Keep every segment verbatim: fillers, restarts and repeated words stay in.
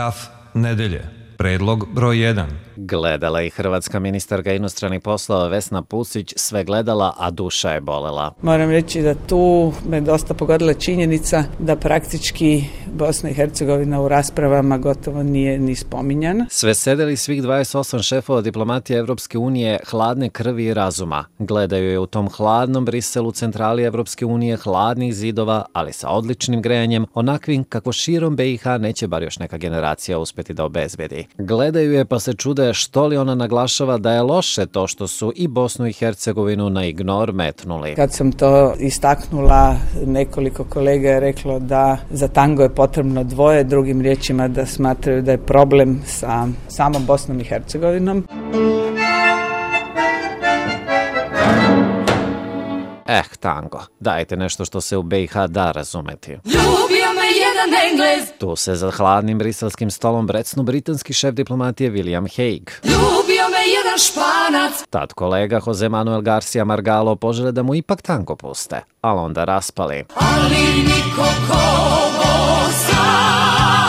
Graf nedelje. Predlog broj jedan. Gledala i hrvatska ministarka inostranih poslova Vesna Pusić sve gledala, a duša je bolela. Moram reći da tu me dosta pogodila činjenica da praktički Bosna i Hercegovina u raspravama gotovo nije ni spominjana. Sve sedeli svih dvadeset osam šefova diplomatije Evropske unije hladne krvi i razuma. Gledaju je u tom hladnom Briselu, centrali Evropske unije, hladnih zidova, ali sa odličnim grejanjem, onakvim kako širom B i H neće bar još neka generacija uspjeti da obezbedi. Gledaju je pa se čude što li ona naglašava da je loše to što su i Bosnu i Hercegovinu na ignor metnuli. Kad sam to istaknula, nekoliko kolega je reklo da za tango je potrebno dvoje, drugim riječima da smatraju da je problem sa samom Bosnom i Hercegovinom. Eh, tango, dajte nešto što se u B i H da razumeti. Ljubio me jedan Englez. Tu se za hladnim briselskim stolom brecnu britanski šef diplomatije William Hague. Ljubio me jedan Španac. Tad kolega Jose Manuel Garcia Margallo požele da mu ipak tango puste, ali onda raspali. Ali niko ko Bosanac.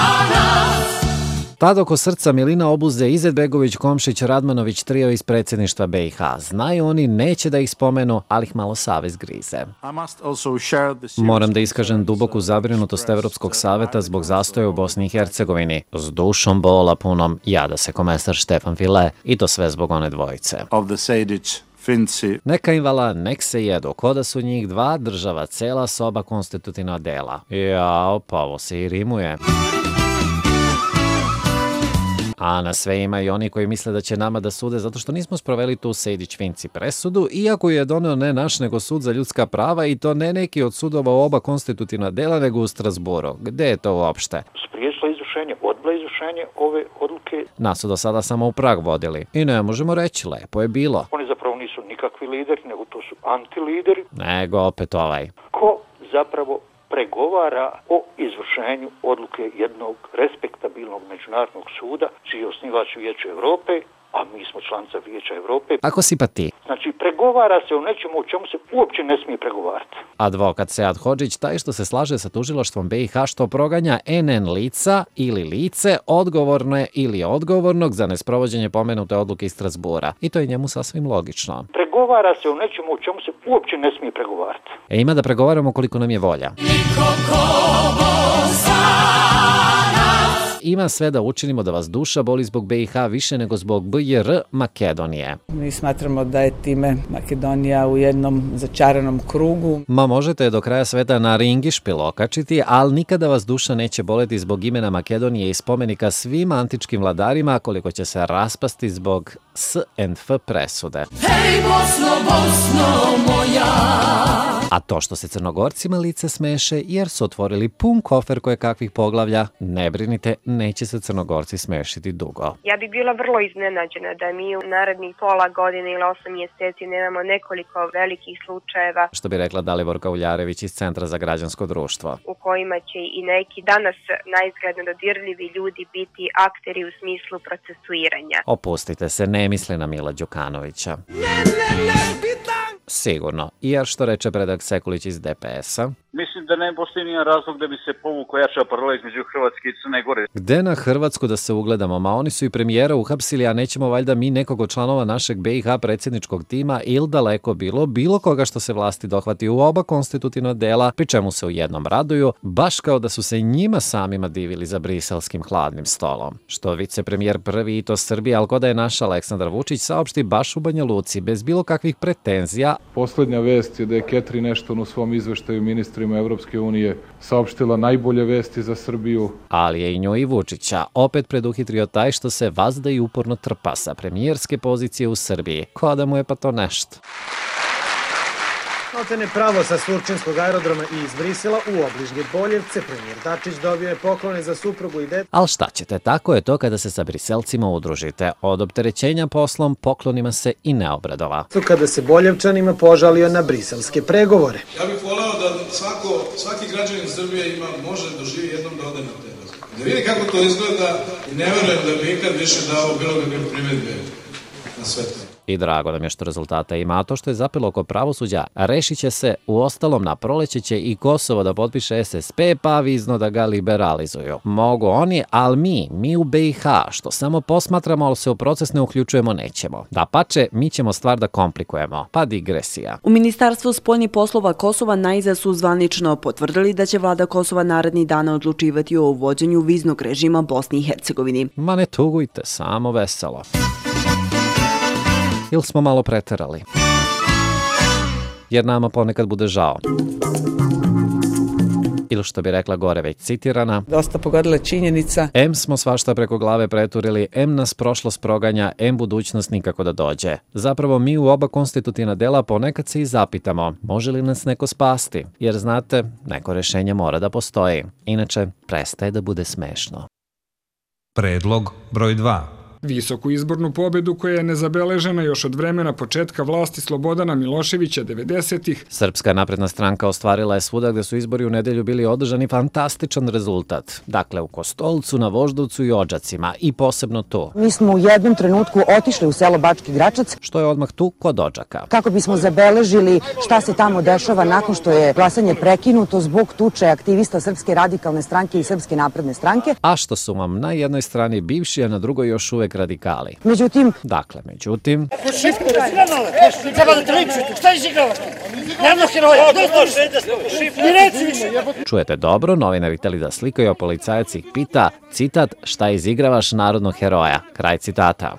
Tad oko srca Milina obuze Izetbegović, Komšić, Radmanović, trio iz predsjedništva B i H. Znaju oni, neće da ih spomenu, ali ih malo savez grize. Moram da iskažem duboku zabrinutost Evropskog saveta zbog zastoja u Bosni i Hercegovini. S dušom bola punom jada se komesar Štefan File i to sve zbog one dvojice. Neka im vala, nek se jedu, ko da su njih dva država, cela soba konstitutivna dela. Jao, pa ovo se i rimuje. A na sve ima i oni koji misle da će nama da sude zato što nismo sproveli tu Sejdić-Finci presudu, iako je doneo ne naš nego sud za ljudska prava i to ne neki od sudova u oba konstitutivna dela nego u Strasburu. Gde je to uopšte? Spriječila izvršenje, odbila izvršenje ove odluke. Nas su do sada samo u Prag vodili. I ne možemo reći, lepo je bilo. Oni zapravo nisu nikakvi lideri, nego to su antilideri. Nego opet ovaj. Ko zapravo pregovara o izvršenju odluke jednog respektabilnog međunarodnog suda, čiji je osnivač Vijeća Evrope, a mi smo članica Vijeća Evrope. Ako si pa ti. Znači, pregovara se o nečemu o čemu se uopće ne smije pregovarati. Advokat Sead Hodžić, taj što se slaže sa tužilaštvom B i H što proganja N N lica ili lice odgovorno je ili odgovornog za nesprovođenje pomenute odluke iz Strasbura. I to je njemu sasvim logično. Pregovara se o nečemu o čemu se uopće ne smije pregovarati. E ima da pregovaramo koliko nam je volja. Ima sve da učinimo da vas duša boli zbog B i H više nego zbog B i R Makedonije. Mi smatramo da je time Makedonija u jednom začaranom krugu. Ma možete do kraja sveta na ringišpil okačiti, ali nikada vas duša neće boleti zbog imena Makedonije i spomenika svim antičkim vladarima koliko će se raspasti zbog S and F presude. Hej Bosno, Bosno moja. A to što se Crnogorcima lice smeše jer su otvorili pun kofer koje kakvih poglavlja, ne brinite, neće se Crnogorci smešiti dugo. Ja bi bila vrlo iznenađena da mi u narednih pola godine ili osam mjeseci nemamo nekoliko velikih slučajeva. Što bi rekla Daliborka Uljarević iz Centra za građansko društvo. U kojima će i neki danas naizgledno dodirljivi ljudi biti akteri u smislu procesuiranja. Opustite se, ne misli na Mila Đukanovića. Ne, ne, ne, bitan! Sigurno, jer što reče Predrag Sekulić iz D P S-a. Mislim da ne postoji nijedan razlog da bi se povukla jača paralela između Hrvatske i Crne Gore. Gde na Hrvatsku da se ugledamo? Ma oni su i premijera uhapsili, a nećemo valjda mi nekog od članova našeg B i H predsjedničkog tima ili daleko bilo, bilo koga što se vlasti dohvati u oba konstitutivna dela, pri čemu se u jednom raduju, baš kao da su se njima samima divili za briselskim hladnim stolom. Što vicepremijer prvi i to Srbije, ali ko da je naš Aleksandar Vučić saopšti baš u Banja Luci, bez bilo kakvih pretenzija. Poslednja vest je da je Catherine Ashton u svom izveštaju ministrima Evropske unije saopštila najbolje vesti za Srbiju. Ali je i nju i Vučića opet preduhitrio taj što se vazda i uporno trpa sa premijerske pozicije u Srbiji. Ko da mu je pa to nešto? Maltene pravo sa Surčinskog aerodroma i iz Brisela u obližnje Boljevce premijer Dačić dobio je poklone za suprugu i dete. Al šta ćete, tako je to kada se sa Briselcima udružite. Od opterećenja poslom poklonima se i ne obradova. Kada se Boljevčanima požalio na briselske pregovore. Ja bih voleo da svako, svaki građanin Srbije ima, može doživi jednom da ode na te razgovore. Da vidi kako to izgleda i ne verujem da bi ikad više dao bilo kakve primjedbe na sve to. I drago nam je što rezultata ima, a to što je zapelo oko pravosuđa rešit će se. U ostalom, na proleće će i Kosovo da potpiše es es pe, pa vizno da ga liberalizuju. Mogu oni, ali mi, mi u be i ha, što samo posmatramo, ali se u proces ne uključujemo, nećemo. Da pače, mi ćemo stvar da komplikujemo. Pa digresija. U Ministarstvu spoljnih poslova Kosova najzad su zvanično potvrdili da će vlada Kosova narednih dana odlučivati o uvođenju viznog režima Bosni i Hercegovini. Ma ne tugujte, samo veselo. Ili smo malo preterali? Jer nama ponekad bude žao. Ili što bi rekla gore već citirana, dosta pogodila činjenica. Em smo svašta preko glave preturili, em nas prošlost proganja, em budućnost nikako da dođe. Zapravo mi u oba konstitutivna dela ponekad se i zapitamo, može li nas neko spasti? Jer znate, neko rešenje mora da postoji. Inače, prestaje da bude smešno. Predlog broj dva. Visoku izbornu pobedu koja je nezabeležena još od vremena početka vlasti Slobodana Miloševića devedesetih. Srpska napredna stranka ostvarila je svuda gde su izbori u nedelju bili održani fantastičan rezultat. Dakle, u Kostolcu, na Voždovcu i Odžacima i posebno tu. Mi smo u jednom trenutku otišli u selo Bački Gračac. Što je odmah tu kod Odžaka. Kako bismo zabeležili šta se tamo dešava nakon što je glasanje prekinuto zbog tuče aktivista Srpske radikalne stranke i Srpske napredne stranke. A što su vam na jednoj strani bivši, a na drugoj još uvek radikali. Međutim... Dakle, međutim... Čujete dobro, novinari hteli da slikaju, a policajac ih pita, citat, šta izigravaš narodnog heroja? Kraj citata.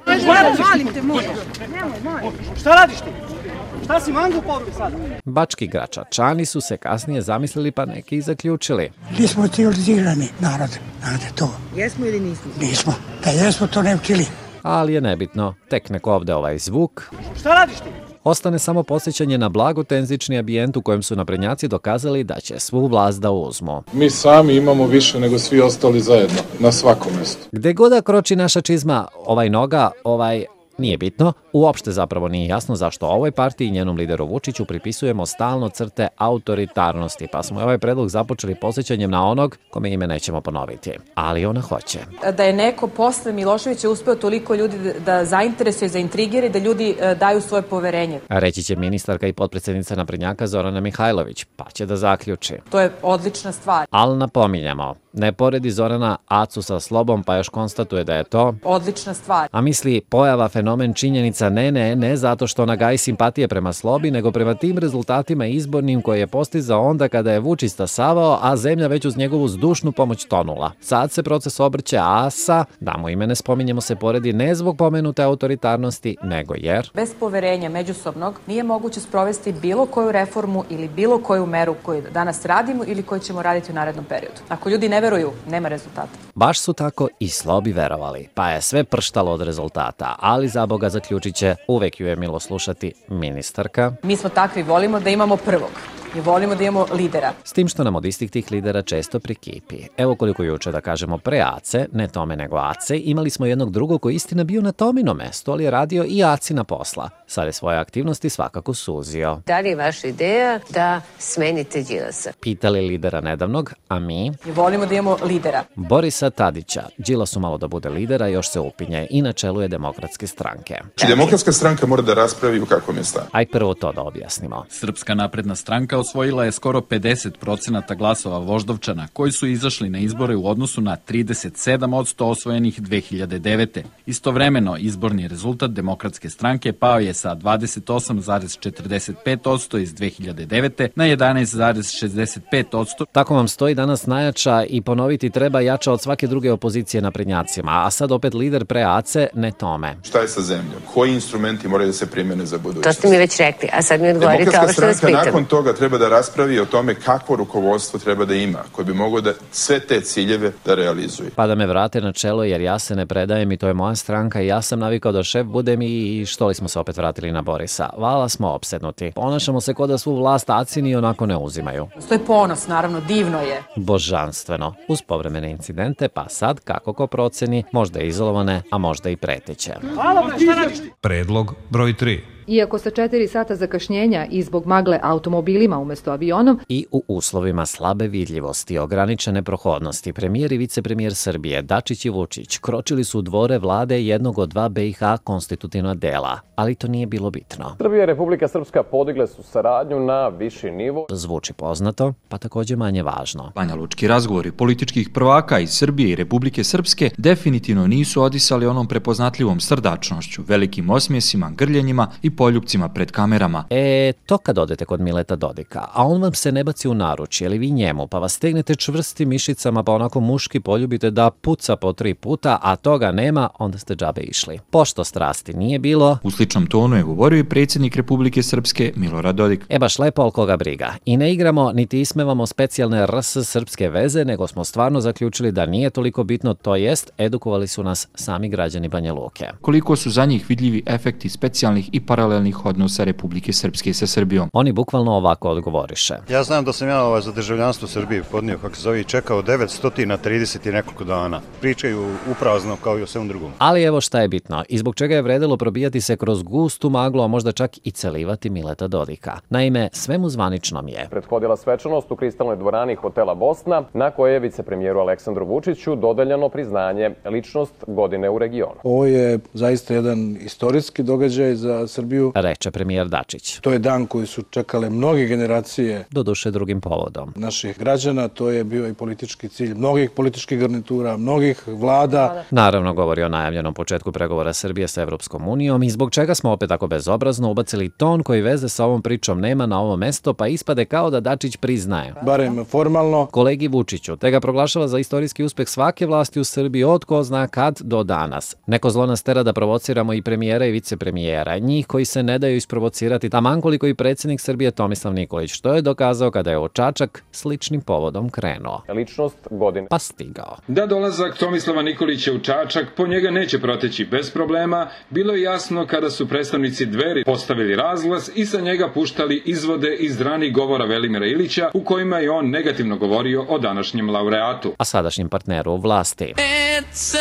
Šta radiš ti? Šta si mangu povri sada? Bački Gračačani su se kasnije zamislili, pa neki i zaključili. Nismo civilizirani narod, znate to. Jesmo ili nismo? Nismo. Da jesmo, to ne učili. Ali je nebitno, tek nek ovde ovaj zvuk. Šta radiš ti? Ostane samo podsjećanje na blagotenzični ambijent u kojem su naprednjaci dokazali da će svu vlast da uzmu. Mi sami imamo više nego svi ostali zajedno, na svakom mjestu. Gde god da kroči naša čizma, ovaj noga, ovaj... Nije bitno, uopšte zapravo nije jasno zašto ovoj partiji i njenom lideru Vučiću pripisujemo stalno crte autoritarnosti, pa smo ovaj predlog započeli posjećanjem na onog kome ime nećemo ponoviti. Ali ona hoće. Da je neko posle Miloševića uspeo toliko ljudi da zainteresuje, zaintrigire, da ljudi daju svoje poverenje. Reći će ministarka i potpredsjednica naprednjaka Zorana Mihajlović, pa će da zaključi. To je odlična stvar. Ali napominjamo, ne poredi Zorana Acu sa Slobom, pa još konstatuje da je to odlična stvar. A misli pojava, fenomen, činjenica, ne, ne, ne zato što ona gaji simpatije prema Slobi, nego prema tim rezultatima izbornim koje je postizao onda kada je Vučić stasavao, a zemlja već uz njegovu zdušnu pomoć tonula. Sad se proces obrće, a sa, da mu ime ne spominjemo, se poredi ne zbog pomenute autoritarnosti, nego jer... Bez poverenja međusobnog nije moguće sprovesti bilo koju reformu ili bilo koju meru koju danas radimo ili koju ćemo raditi u narednom periodu. Ako ljudi ne veruju, nema rezultata. Baš su tako i Slobi verovali, pa je sve prštalo od rezultata, ali za Boga zaključit će, uvek ju je milo slušati, ministarka. Mi smo takvi, volimo da imamo prvog. I volimo da imamo lidera. S tim što nam od istih tih lidera često prikipi. Evo koliko juče da kažemo pre Ace, ne Tome nego Ace, imali smo jednog drugog koji istina bio na Tomino mestu, ali je radio i Acina posla. Sad je svoje aktivnosti svakako suzio. Da li je vaša ideja da smenite Đilasa? Pitali lidera nedavnog, a mi... I volimo da imamo lidera. Borisa Tadića. Đilasu malo da bude lidera, još se upinje i na čelu je Demokratske stranke. Znači, Demokratska stranka mora da raspravi u kakvom je stanju. Aj prvo to da objasnimo. Srpska napredna stranka osvojila je skoro pedeset procenata glasova Voždovčana, koji su izašli na izbore u odnosu na trideset sedam posto osvojenih dve hiljade devete. Istovremeno, izborni rezultat Demokratske stranke pao je sa dvadeset osam zarez četrdeset pet posto iz dve hiljade devete na jedanaest zarez šezdeset pet posto. Tako vam stoji danas najjača i ponoviti treba jača od svake druge opozicije naprednjacima, a sad opet lider pre Ace, ne Tome. Šta je sa zemljom? Koji instrumenti moraju da se primene za budućnost? To ste mi već rekli, a sad mi odgovorite ovo što vas pitam. Demokratska stranka nakon toga treba da raspravi o tome kakvo rukovodstvo treba da ima, koje bi moglo da sve te ciljeve da realizuje. Pa da me vrate na čelo, jer ja se ne predajem i to je moja stranka i ja sam navikao da šef budem i što li smo se opet vratili na Borisa. Vala smo opsednuti. Ponašamo se kod da svu vlast Acini onako ne uzimaju. To je ponos, naravno, divno je. Božanstveno. Uz povremene incidente, pa sad kako ko proceni, možda izolovane, a možda i preteće. Predlog broj tri. Iako sa četiri sata zakašnjenja i zbog magle automobilima umesto avionom i u uslovima slabe vidljivosti, ograničene prohodnosti, premijer i vicepremijer Srbije Dačić i Vučić kročili su u dvore vlade jednog od dva B i H konstitutivna dela, ali to nije bilo bitno. Srbija i Republika Srpska podigle su saradnju na viši nivo. Zvuči poznato, pa također manje važno. Banjalučki razgovori političkih prvaka iz Srbije i Republike Srpske definitivno nisu odisali onom prepoznatljivom srdačnošću, velikim osmijesima, grljenjima i poljupcima pred kamerama. E, to kad odete kod Mileta Dodika, a on vam se ne baci u naručje, ili vi njemu, pa vas stegnete čvrstim mišicama, pa onako muški poljubite da puca po tri puta, a toga nema, onda ste džabe išli. Pošto strasti nije bilo... U sličnom tonu je govorio i predsjednik Republike Srpske Milorad Dodik. E baš lepo, ali koga briga. I ne igramo, niti ismevamo specijalne R S srpske veze, nego smo stvarno zaključili da nije toliko bitno, to jest, edukovali su nas sami građani Banja Luke. Koliko su za njih vidljivi efekti specijalnih i paralelnih odnosa Republike Srpske sa Srbijom? Oni bukvalno ovako odgovoriše. Ja znam da sam ja ovaj za državljanstvo Srbije podnio, kako se zove, i čekao devetsto trideset i nekoliko dana. Pričaju uprazno kao i o svemu drugom. Ali evo šta je bitno i zbog čega je vredilo probijati se kroz gustu maglu, a možda čak i celivati Mileta Dodika. Naime, svemu zvaničnom je prethodila svečanost u kristalnoj dvorani hotela Bosna, na kojoj je vicepremijeru Aleksandru Vučiću dodeljeno priznanje ličnost godine u regionu. Ovo je zaista jedan istorijski događaj za Srbiju, reče premijer Dačić. To je dan koji su čekale mnoge generacije, doduše drugim povodom, naših građana. To je bio i politički cilj mnogih političkih garnitura, mnogih vlada. Naravno, govori o najavljenom početku pregovora Srbije sa Evropskom unijom i zbog čega smo opet tako bezobrazno ubacili ton koji veze sa ovom pričom nema na ovo mesto, pa ispade kao da Dačić priznaje, barem formalno, kolegi Vučiću, te ga proglašava za istorijski uspeh svake vlasti u Srbiji od ko zna kad do danas. Neko zlo nas tera da provociramo i premijera i vicepremijera, njih koji se ne daju isprovocirati, taman koliko i predsjednik Srbije Tomislav Nikolić, što je dokazao kada je u Čačak sličnim povodom krenuo. Ličnost godine. Pa stigao. Da dolazak Tomislava Nikolića u Čačak po njega neće proteći bez problema, bilo je jasno kada su predstavnici Dveri postavili razglas i sa njega puštali izvode iz ranih govora Velimira Ilića u kojima je on negativno govorio o današnjem laureatu. A sadašnjem partneru u vlasti. It's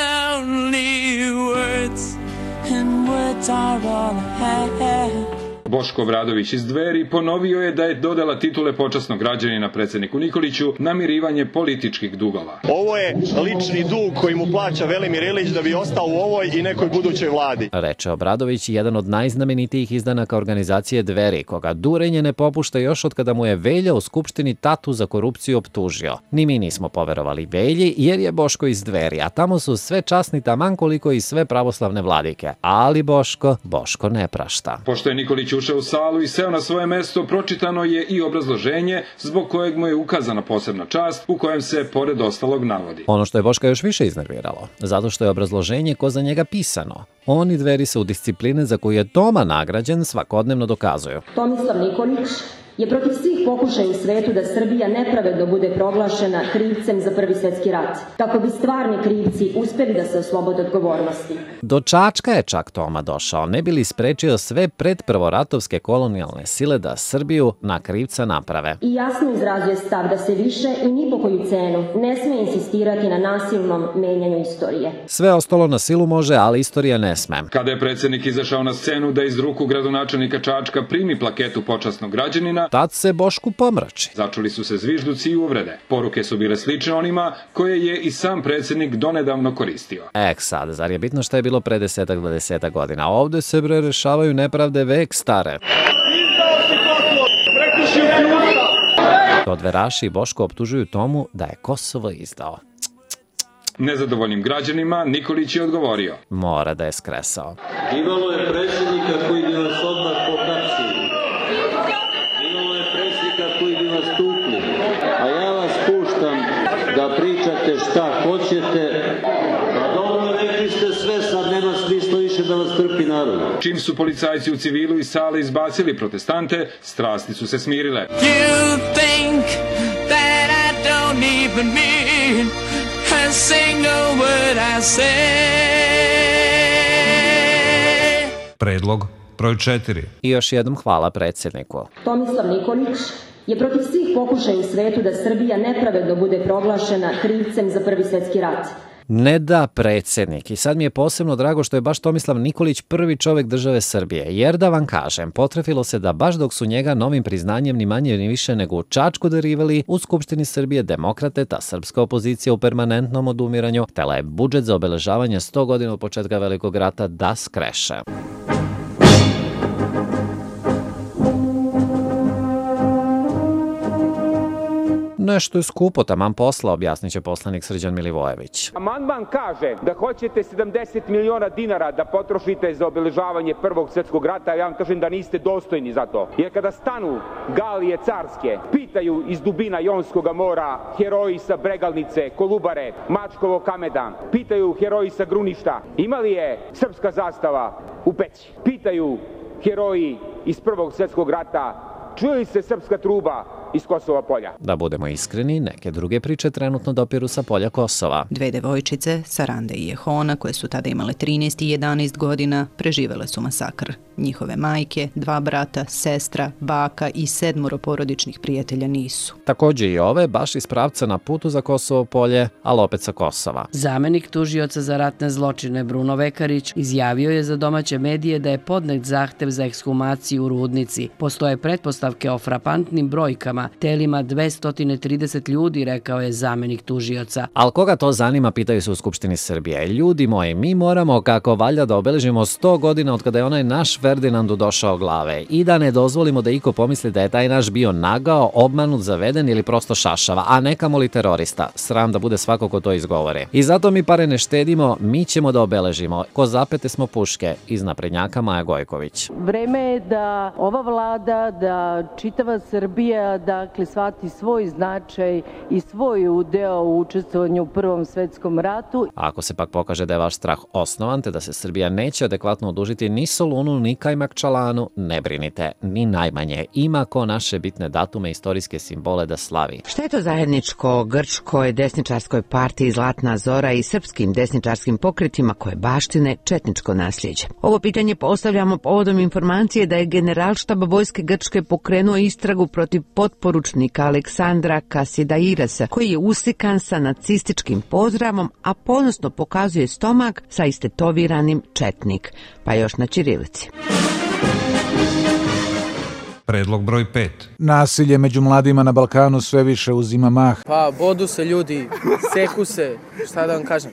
only words and words are all I have. Boško Obradović iz Dveri ponovio je da je dodala titule počasnog građanina predsjedniku Nikoliću namirivanje političkih dugova. Ovo je lični dug koji mu plaća Velimir Ilić da bi ostao u ovoj i nekoj budućoj vladi. Reče Obradović, jedan od najznamenitijih izdanaka organizacije Dveri, koga durenje ne popušta još od kada mu je Velja u Skupštini tatu za korupciju optužio. Ni mi nismo poverovali Velji jer je Boško iz Dveri, a tamo su sve časni taman koliko i sve pravoslavne vladike. Ali Boško, Boško ne prašta. Pošto je Nikolić ušao u salu i seo na svoje mesto, pročitano je i obrazloženje zbog kojeg mu je ukazana posebna čast u kojem se pored ostalog navodi. Ono što je Boška još više iznerviralo, zato što je obrazloženje ko za njega pisano. On i Dveri se u discipline za koju je Toma nagrađen svakodnevno dokazuju. Tomislav Nikolić je protiv svih pokušaja u svetu da Srbija nepravedno bude proglašena krivcem za Prvi svjetski rat, kako bi stvarni krivci uspjeli da se oslobode odgovornosti. Do Čačka je čak Toma došao, ne bi li sprečio sve predprvoratovske kolonijalne sile da Srbiju na krivca naprave. I jasno izrazuje stav da se više i ni po koju cenu ne smije insistirati na nasilnom menjanju istorije. Sve ostalo na silu može, ali istorija ne sme. Kada je predsjednik izašao na scenu da iz ruku gradonačelnika Čačka primi plaketu počasnog građanina, tad se Bošku pomrači. Začuli su se zvižduci i uvrede. Poruke su bile slične onima koje je i sam predsjednik donedavno koristio. Ek sad, zar je bitno šta je bilo pre desetak, dvadesetak godina? Ovde se bre rešavaju nepravde vek stare. Dveraši i Boško optužuju Tomu da je Kosovo izdao. Nezadovoljnim građanima Nikolić je odgovorio. Mora da je skresao. Imalo je predsjednika koji bi vas odmah pohapsili. A ja vas puštam da pričate šta hoćete. Pa dobro, rekli ste sve, sad nema smisla više da vas trpi narod. Čim su policajci u civilu iz sale izbacili protestante, strasti su se smirile. You think that I don't even mean a single word I say. Predlog broj četiri. I još jednom hvala predsjedniku. Tomislav Nikolić je protiv svih pokušaja u svetu da Srbija nepravedno bude proglašena krivcem za Prvi svjetski rat, Ne da predsjednik. I sad mi je posebno drago što je baš Tomislav Nikolić prvi čovjek države Srbije. Jer da vam kažem, potrefilo se da baš dok su njega novim priznanjem ni manje ni više nego u Čačku derivali, u Skupštini Srbije demokrate, ta srpska opozicija u permanentnom odumiranju, htela je budžet za obeležavanje sto godina od početka Velikog rata da skreše. Nešto je skupo, taman posla, objasnit će poslanik Srđan Milivojević. Amandman kaže da hoćete sedamdeset miliona dinara da potrošite za obeležavanje Prvog svjetskog rata, ja vam kažem da niste dostojni za to. Jer kada stanu galije carske, pitaju iz dubina Jonskog mora heroji sa Bregalnice, Kolubare, Mačkovog kamena, pitaju heroji sa Gruništa, ima li je srpska zastava u Peći? Pitaju heroji iz Prvog svjetskog rata, čuje li se srpska truba iz Kosova polja? Da budemo iskreni, neke druge priče trenutno dopiru sa polja Kosova. Dve devojčice, Sarande i Jehona, koje su tada imale trinaest i jedanaest godina, preživele su masakr. Njihove majke, dva brata, sestra, baka i sedmoro porodičnih prijatelja nisu. Također i ove, baš iz pravca na putu za Kosovo polje, ali opet sa Kosova. Zamenik tužioca za ratne zločine Bruno Vekarić izjavio je za domaće medije da je podnet zahtev za ekshumaciju u Rudnici. Postoje pretpostavke o frapantnim brojkama, telima dvesta trideset ljudi, rekao je zamenik tužioca. Ali koga to zanima, pitaju se u Skupštini Srbije. Ljudi moji, mi moramo kako valja da obeležimo sto godina od kada je onaj naš Ferdinandu došao glave i da ne dozvolimo da iko pomisli da je taj naš bio nagao, obmanut, zaveden ili prosto šašava, a ne kamoli terorista. Sram da bude svako ko to izgovore. I zato mi pare ne štedimo, mi ćemo da obeležimo. Ko zapete smo puške, iz naprednjaka Maja Gojković. Vreme je da ova vlada, da čitava Srbija, dakle, shvati svoj značaj i svoj udeo u učestvovanju u Prvom svetskom ratu. Ako se pak pokaže da je vaš strah osnovan, te da se Srbija neće adekvatno odužiti ni Solunu, ni Kajmakčalanu, ne brinite, ni najmanje. Ima ko naše bitne datume, istorijske simbole da slavi. Šta je to zajedničko grčkoj desničarskoj partiji Zlatna Zora i srpskim desničarskim pokretima koje baštine četničko nasljeđe? Ovo pitanje postavljamo povodom informacije da je Generalštab vojske Grčke pokrenuo istragu protiv potporučnika Aleksandra Kasidairasa, koji je uslikan sa nacističkim pozdravom, a ponosno pokazuje stomak sa istetoviranim četnik, pa još na ćirilici. Predlog broj pet. Nasilje među mladima na Balkanu sve više uzima mah. Pa, bodu se ljudi, seku se, šta da vam kažem.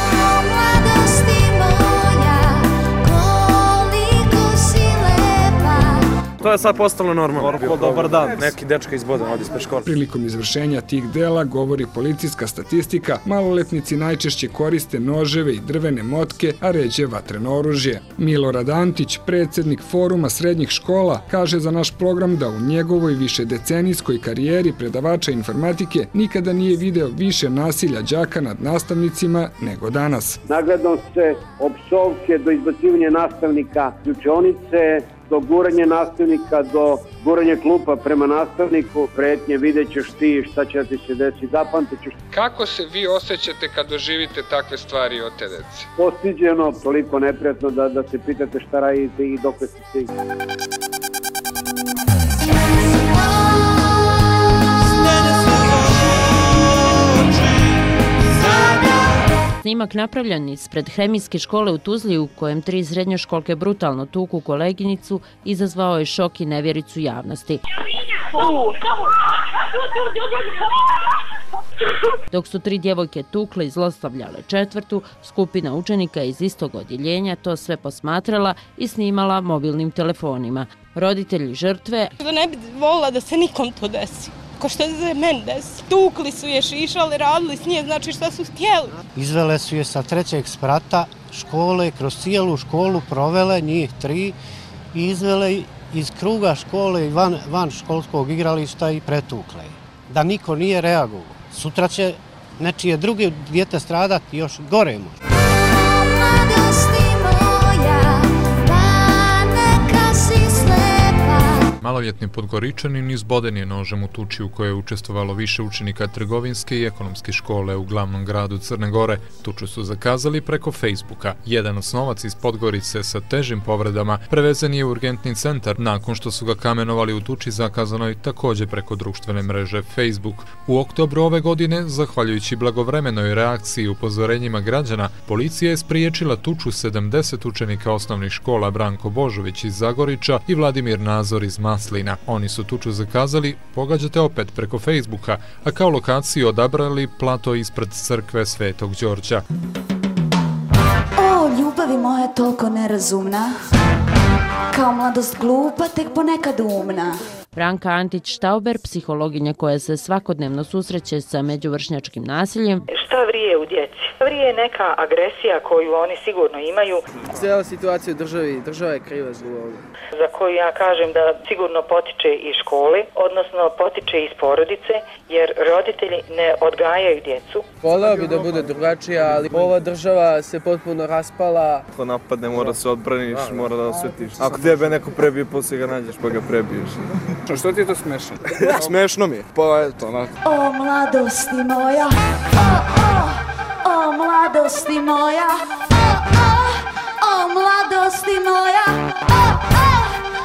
To je sad postalo normalno. Dobar dan. Neki dečka izbodan ovdje ispred škole. Prilikom izvršenja tih dela, govori policijska statistika, maloletnici najčešće koriste noževe i drvene motke, a ređe vatreno oružje. Milorad Antić, predsjednik Foruma srednjih škola, kaže za naš program da u njegovoj višedecenijskoj karijeri predavača informatike nikada nije video više nasilja đaka nad nastavnicima nego danas. Nagledom se opsovke do izbacivanja nastavnika iz učionice, do guranja nastavnika, do guranja klupa prema nastavniku, pretnje, vidjet ćeš ti šta će ti se desiti, zapamtit ćeš. Kako se vi osjećate kad doživite takve stvari od te dece? Postiđeno, toliko neprijatno da, da se pitate šta radite i dok ste stigli. Snimak napravljen ispred hemijske škole u Tuzli u kojem tri srednjoškolke brutalno tuku koleginicu izazvao je šok i nevjericu javnosti. Dok su tri djevojke tukle i zlostavljale četvrtu, skupina učenika iz istog odjeljenja to sve posmatrala i snimala mobilnim telefonima. Roditelji žrtve... Da ne bi volila da se nikom to desi. Ko što se meni desi. Tukli su je, šišali, radili s nje, znači šta su htjeli. Izvele su je sa trećeg sprata škole, kroz cijelu školu provele, njih tri, i izvele iz kruga škole i van, van školskog igrališta i pretukle. Da niko nije reagovao. Sutra će nečije druge dijete stradati još gore možda. Maloljetni Podgoričanin izboden je nožem u tuči u kojoj je učestvovalo više učenika trgovinske i ekonomske škole u glavnom gradu Crne Gore. Tuču su zakazali preko Facebooka. Jedan osnovac iz Podgorice sa težim povredama prevezen je u urgentni centar nakon što su ga kamenovali u tuči zakazanoj takođe preko društvene mreže Facebook. U oktobru ove godine, zahvaljujući blagovremenoj reakciji i upozorenjima građana, policija je spriječila tuču sedamdeset učenika osnovnih škola Branko Božović iz Zagoriča i Vladimir Nazor iz Maslina. Oni su tuču zakazali, pogađate opet preko Facebooka, a kao lokaciju odabrali plato ispred crkve Svetog Đorđa. O, ljubavi moja toliko nerazumna, kao mladost glupa, tek ponekad umna. Branka Antić-Štauber, psihologinja koja se svakodnevno susreće sa međuvršnjačkim nasiljem. Šta vrije u djeci? Vrije neka agresija koju oni sigurno imaju. Cijela situacija u državi, država je kriva zbog ovoga. Za koju ja kažem da sigurno potiče iz škole, odnosno potiče iz porodice, jer roditelji ne odgajaju djecu. Voleo bi da bude drugačija, ali ova država se potpuno raspala. Ako napadne, mora se odbraniš, mora da osvetiš. Ako tebe neko prebije, poslije ga nađeš pa ga prebiješ. Što ti je to smešno? Smešno mi je, pa eto, onako. O, mladosti moja, o, o, o, mladosti moja, o, o, o, mladosti moja, o, o, o, o.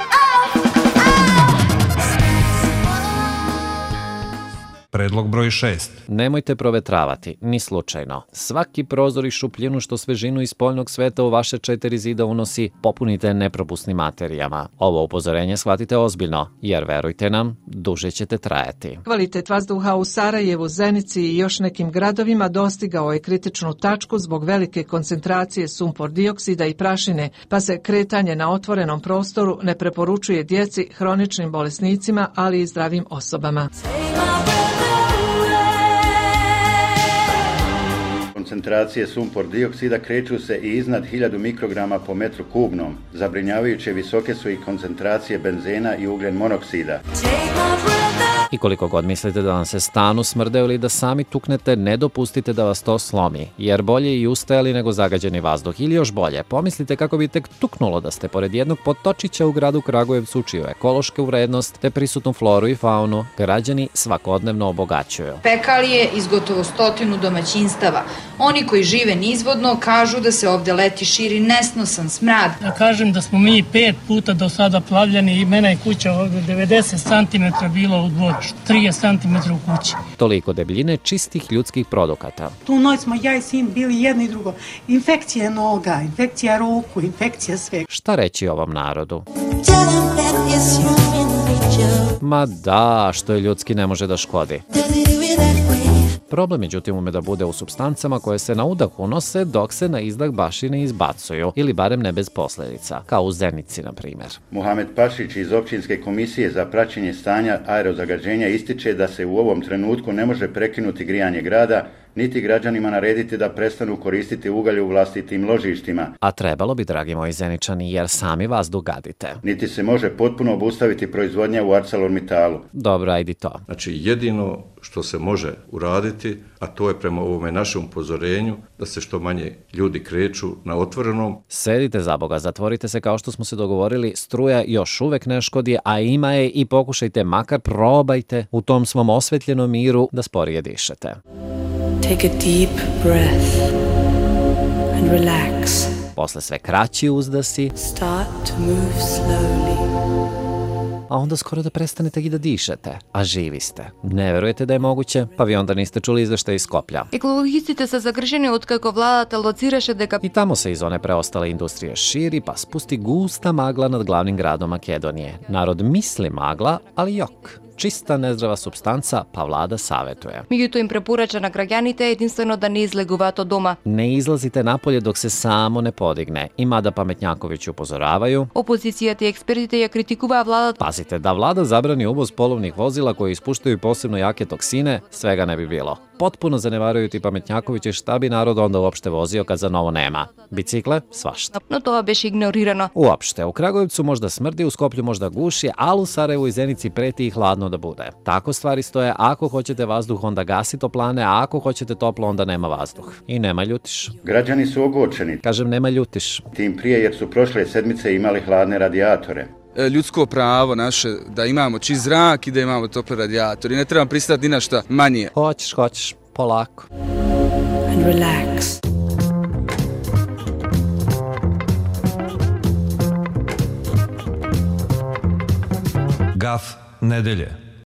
Predlog broj šest. Nemojte provetravati, ni slučajno. Svaki prozor i šupljinu što svežinu iz spoljnog sveta u vaše četiri zida unosi, popunite nepropusnim materijama. Ovo upozorenje shvatite ozbiljno, jer verujte nam, duže ćete trajati. Kvalitet vazduha u Sarajevu, Zenici i još nekim gradovima dostigao je kritičnu tačku zbog velike koncentracije sumpor dioksida i prašine, pa se kretanje na otvorenom prostoru ne preporučuje djeci, hroničnim bolesnicima, ali i zdravim osobama. Koncentracije sumpor dioksida kreću se i iznad hiljadu mikrograma po metru kubnom. Zabrinjavajuće visoke su i koncentracije benzena i ugljen monoksida. I koliko god mislite da vam se stanu smrdeo ili da sami tuknete, ne dopustite da vas to slomi, jer bolje i ustajali nego zagađeni vazduh. Ili još bolje, pomislite kako bi tek tuknulo da ste pored jednog potočića u gradu Kragujevcu, čiju ekološku vrednost te prisutnu floru i faunu građani svakodnevno obogaćuju. Pekalije iz gotovo stotinu domaćinstava. Oni koji žive nizvodno kažu da se ovde leti širi nesnosan smrad. Da kažem da smo mi pet puta do sada plavljani i mena je kuća ovde devedeset santimetara bilo u dvoru. trideset santimetara u kući. Toliko debljine čistih ljudskih produkata. Tu noć smo ja i sin bili jedno i drugo. Infekcija noga, infekcija ruku, infekcija sve. Šta reći ovom narodu? Ma da, što je ljudski ne može da škodi. Problem, međutim, ume da bude u supstancama koje se na udah unose dok se na izdah baš i ne izbacuju, ili barem ne bez posljedica, kao u Zenici, na primjer. Muhamed Pašić iz Općinske komisije za praćenje stanja aerozagađenja ističe da se u ovom trenutku ne može prekinuti grijanje grada, niti građanima narediti da prestanu koristiti ugalj u vlastitim ložištima. A trebalo bi, dragi moji Zeničani, jer sami vazduh gadite. Niti se može potpuno obustaviti proizvodnja u ArcelorMittalu. Dobro, ajdi to. Znači, jedino što se može uraditi, a to je prema ovome našem upozorenju, da se što manje ljudi kreću na otvorenom. Sedite za Boga, zatvorite se kao što smo se dogovorili, struja još uvek ne škodi, a ima je i pokušajte, makar probajte u tom svom osvetljenom miru da sporije dišete. Take a deep breath and relax. Posle sve kraći uzdasi. Start to move slowly. A onda skoro da prestanete i da dišete, a živi ste. Ne verujete da je moguće? Pa vi onda niste čuli izveštaj iz Skoplja. Екологистите се загрижени откако владата лоцираше дека... I tamo se iz one preostale industrije širi, pa spusti gusta magla nad glavnim gradom Makedonije. Narod misli magla, ali jok. Čista nezdrava supstanca, pa vlada savetuje. Меѓутоа им препорача на граѓаните единствено да не излегуваат од дома. Ne izlazite napolje dok se samo ne podigne. I mada pametnjakovići upozoravaju, Опозицијата и експертите ја критикуваа владата. Pazite, da vlada zabrani uvoz polovnih vozila koji ispuštaju posebno jake toksine, svega ne bi bilo. Potpuno zanevaruju ti pametnjakovići šta bi narod onda uopšte vozio kad za novo nema. Bicikle, svašta. Но тоа беше игнорирано. Uopšte, u Kragujevcu možda smrdi, u Skoplju možda guši, ali u Sarajevu i Zenici preti i hladno da bude. Tako stvari stoje, ako hoćete vazduh onda gasi toplane, a ako hoćete toplo onda nema vazduh. I nema ljutiš. Građani su ogorčeni. Kažem nema ljutiš. Tim prije jer su prošle sedmice imali hladne radijatore. ljudsko pravo naše da imamo čist zrak i da imamo tople radijator i ne trebam pristati ni na šta manje. Hoćeš, hoćeš, polako. And relax. Gaf nedelje.